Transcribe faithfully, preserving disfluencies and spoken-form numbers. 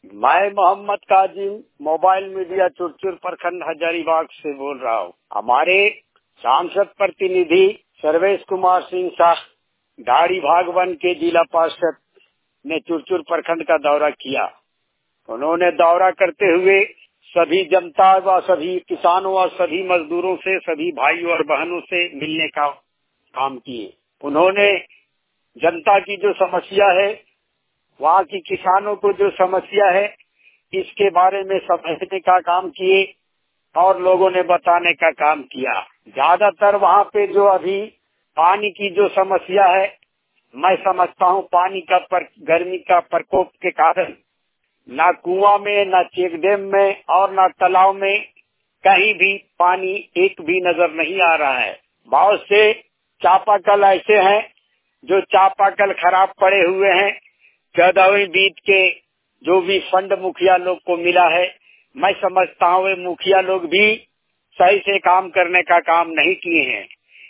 मैं Mohammad Kazim mobile media Churchur प्रखंड हजारीबाग से बोल रहा हूँ। हमारे सांसद प्रतिनिधि सर्वेश कुमार सिंह शाह ढाड़ी भागवन के जिला पार्षद ने चुरचुर प्रखंड का दौरा किया। उन्होंने दौरा करते हुए सभी जनता व सभी किसानों और सभी मजदूरों से, सभी भाइयों और बहनों से मिलने का काम किए। उन्होंने जनता की जो समस्या है, वहाँ की किसानों को जो समस्या है, इसके बारे में समझने का काम किए और लोगों ने बताने का काम किया। ज्यादातर वहाँ पे जो अभी पानी की जो समस्या है, मैं समझता हूँ पानी का पर, गर्मी का प्रकोप के कारण ना कुआं में, ना चेक डैम में और ना तालाब में कहीं भी पानी एक भी नजर नहीं आ रहा है। बहुत से चापाकल ऐसे हैं जो चापाकल खराब पड़े हुए हैं। चौदहवीं बीत के जो भी फंड मुखिया लोग को मिला है, मैं समझता हूँ वे मुखिया लोग भी सही से काम करने का काम नहीं किए हैं।